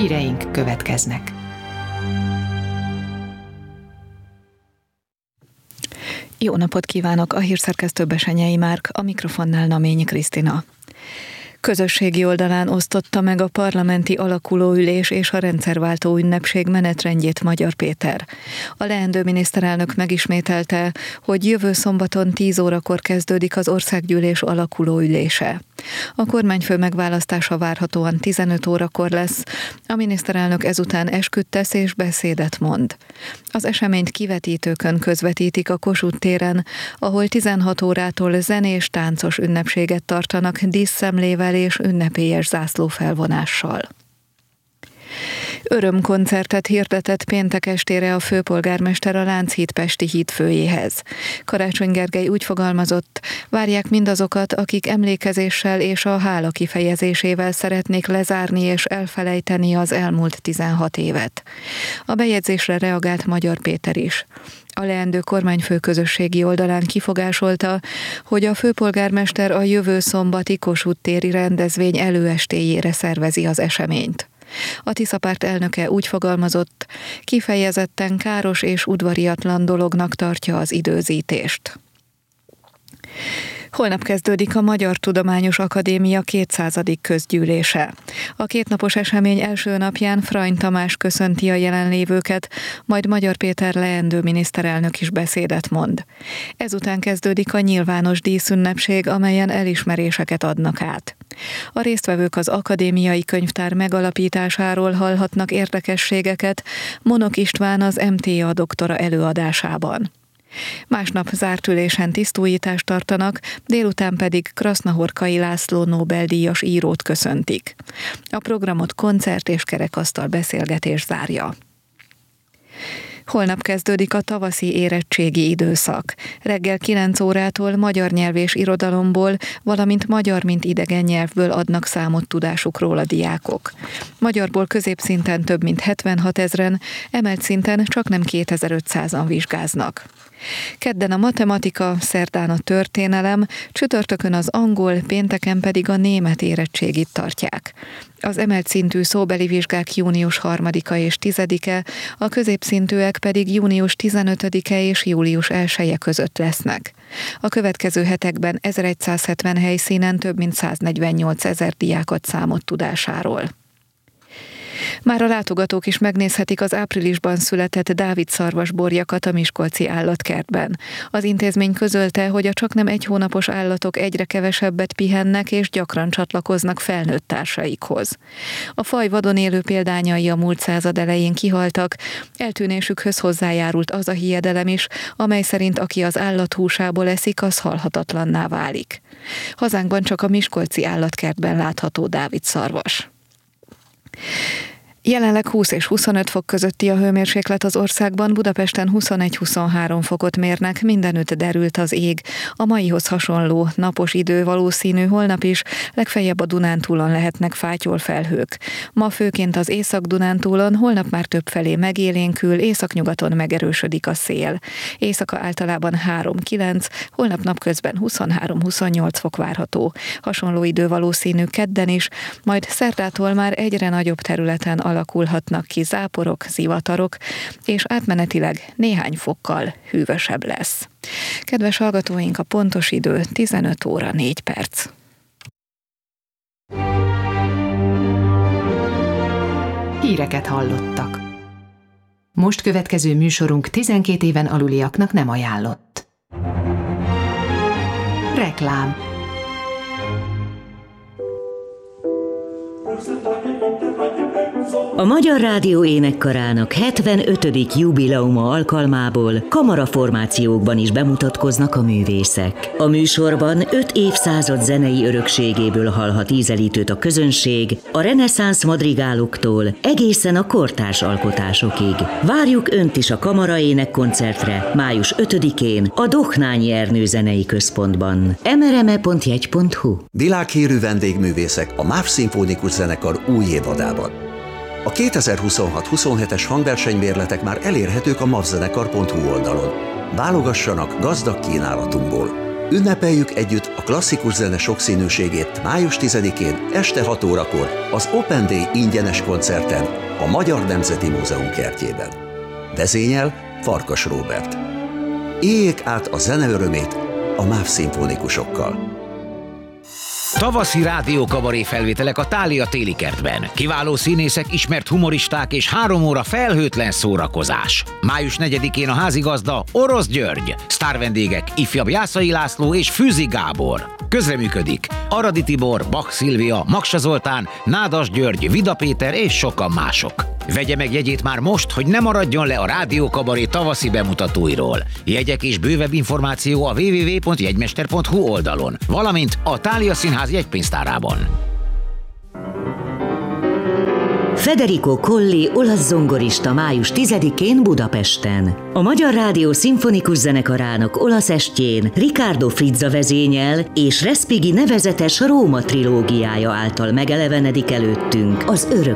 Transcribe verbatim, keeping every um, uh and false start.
Híreink következnek. Jó napot kívánok, a hírszerkesztő Besenyei Márk, a mikrofonnál Naményi Krisztina. Közösségi oldalán osztotta meg a parlamenti alakulóülés és a rendszerváltó ünnepség menetrendjét Magyar Péter. A leendő miniszterelnök megismételte, hogy jövő szombaton tíz órakor kezdődik az országgyűlés alakulóülése. A kormányfő megválasztása várhatóan tizenöt órakor lesz, a miniszterelnök ezután esküt tesz és beszédet mond. Az eseményt kivetítőkön közvetítik a Kossuth téren, ahol tizenhat órától zenés, táncos ünnepséget tartanak díszszemlével és ünnepélyes zászlófelvonással. Örömkoncertet hirdetett péntek estére a főpolgármester a Lánchíd Pesti hídfőjéhez. Karácsony Gergely úgy fogalmazott, várják mindazokat, akik emlékezéssel és a hála kifejezésével szeretnék lezárni és elfelejteni az elmúlt tizenhat évet. A bejegyzésre reagált Magyar Péter is. A leendő kormányfő közösségi oldalán kifogásolta, hogy a főpolgármester a jövő szombati Kossuth téri rendezvény előestéjére szervezi az eseményt. A Tisza Párt elnöke úgy fogalmazott, kifejezetten káros és udvariatlan dolognak tartja az időzítést. Holnap kezdődik a Magyar Tudományos Akadémia kétszázadik közgyűlése. A kétnapos esemény első napján Frany Tamás köszönti a jelenlévőket, majd Magyar Péter leendő miniszterelnök is beszédet mond. Ezután kezdődik a nyilvános díszünnepség, amelyen elismeréseket adnak át. A résztvevők az akadémiai könyvtár megalapításáról hallhatnak érdekességeket Monok István az em té á doktora előadásában. Másnap zárt ülésen tisztújítást tartanak, délután pedig Krasznahorkai László Nobel-díjas írót köszöntik. A programot koncert és kerekasztal beszélgetés zárja. Holnap kezdődik a tavaszi érettségi időszak. Reggel kilenc órától magyar nyelv és irodalomból, valamint magyar mint idegen nyelvből adnak számot tudásukról a diákok. Magyarból középszinten több mint hetvenhat ezren, emelt szinten csaknem kétezer-ötszázan vizsgáznak. Kedden a matematika, szerdán a történelem, csütörtökön az angol, pénteken pedig a német érettségit tartják. Az emelt szintű szóbeli vizsgák június harmadika és tizedike, a középszintűek pedig június tizenötödike és július elseje között lesznek. A következő hetekben ezerszázhetven helyszínen több mint száznegyvennyolc ezer diák ad számot tudásáról. Már a látogatók is megnézhetik az áprilisban született Dávid szarvasborjakat a miskolci állatkertben. Az intézmény közölte, hogy a csaknem egy hónapos állatok egyre kevesebbet pihennek és gyakran csatlakoznak felnőtt társaikhoz. A faj vadon élő példányai a múlt század elején kihaltak, eltűnésükhöz hozzájárult az a hiedelem is, amely szerint aki az állat húsából eszik, az halhatatlanná válik. Hazánkban csak a miskolci állatkertben látható Dávid szarvas. Jelenleg húsz és huszonöt fok közötti a hőmérséklet az országban, Budapesten huszonegy-huszonhárom fokot mérnek, mindenütt derült az ég. A maihoz hasonló napos idő valószínű holnap is, legfeljebb a Dunántúlon lehetnek fátyolfelhők. Ma főként az Észak-Dunántúlon, holnap már többfelé megélénkül, északnyugaton megerősödik a szél. Éjszaka általában három-kilenc, holnap napközben huszonhárom-huszonnyolc fok várható. Hasonló idő valószínű kedden is, majd szerdától már egyre nagyobb területen alakulhatnak ki záporok, zivatarok, és átmenetileg néhány fokkal hűvösebb lesz. Kedves hallgatóink, a pontos idő tizenöt óra négy perc. Híreket hallottak. Most következő műsorunk tizenkét éven aluliaknak nem ajánlott. Reklám. A Magyar Rádió Énekkarának hetvenötödik jubileuma alkalmából kamaraformációkban is bemutatkoznak a művészek. A műsorban öt évszázad zenei örökségéből hallhat ízelítőt a közönség, a reneszánsz madrigáloktól egészen a kortárs alkotásokig. Várjuk Önt is a kamaraének koncertre május ötödikén a Dohnányi Ernő Zenei Központban. emereme pont jegy pont hu. Világhírű vendégművészek a MÁV Szimfonikus Zenekar új évadában. A kétezer-huszonhat huszonhetes hangversenymérletek már elérhetők a mavzenekar pont hu oldalon. Válogassanak gazdag kínálatunkból. Ünnepeljük együtt a klasszikus zene sokszínűségét május tizedikén este hat órakor az Open Day ingyenes koncerten a Magyar Nemzeti Múzeum kertjében. Vezényel Farkas Róbert. Éljék át a zene örömét a MÁV szimfonikusokkal. Tavaszi rádiókabaré felvételek a Thália téli kertben. Kiváló színészek, ismert humoristák és három óra felhőtlen szórakozás. május negyedikén a házigazda Orosz György, sztárvendégek ifjabb Jászai László és Fűzi Gábor. Közreműködik Aradi Tibor, Bach Szilvia, Maksa Zoltán, Nádas György, Vida Péter és sokan mások. Vegye meg jegyét már most, hogy ne maradjon le a rádiókabaré tavaszi bemutatóiról. Jegyek és bővebb információ a double-u double-u double-u pont jegymester pont hu oldalon, valamint a Thália Színház jegypénztárában. Federico Colli olasz zongorista május tizedikén Budapesten. A Magyar Rádió Szimfonikus Zenekarának olasz estjén Riccardo Frizza vezényel és Respighi nevezetes Róma trilógiája által megelevenedik előttünk az örök